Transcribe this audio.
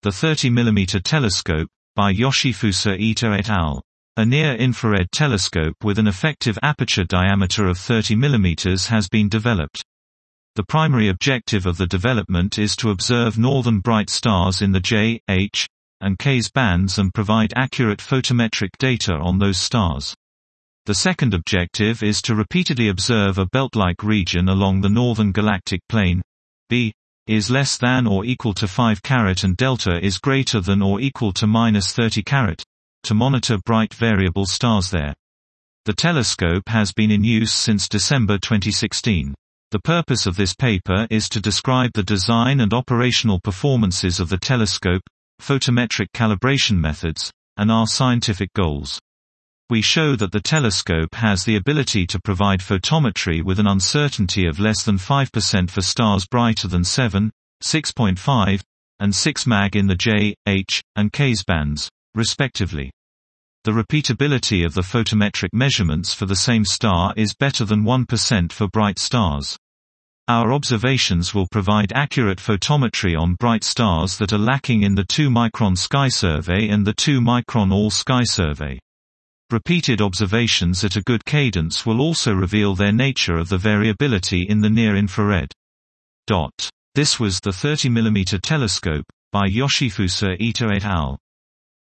The 30 mm telescope, by Yoshifusa Ito et al. A near-infrared telescope with an effective aperture diameter of 30 mm has been developed. The primary objective of the development is to observe northern bright stars in the J, H, and K's bands and provide accurate photometric data on those stars. The second objective is to repeatedly observe a belt-like region along the northern galactic plane. B is less than or equal to 5 carat and delta is greater than or equal to -30 carat, to monitor bright variable stars there. The telescope has been in use since December 2016. The purpose of this paper is to describe the design and operational performances of the telescope, photometric calibration methods, and our scientific goals. We show that the telescope has the ability to provide photometry with an uncertainty of less than 5% for stars brighter than 7, 6.5, and 6 mag in the J, H, and K's bands, respectively. The repeatability of the photometric measurements for the same star is better than 1% for bright stars. Our observations will provide accurate photometry on bright stars that are lacking in the 2-micron sky survey and the 2-micron all-sky survey. Repeated observations at a good cadence will also reveal their nature of the variability in the near-infrared. This was the 30 mm telescope, by Yoshifusa Ito et al.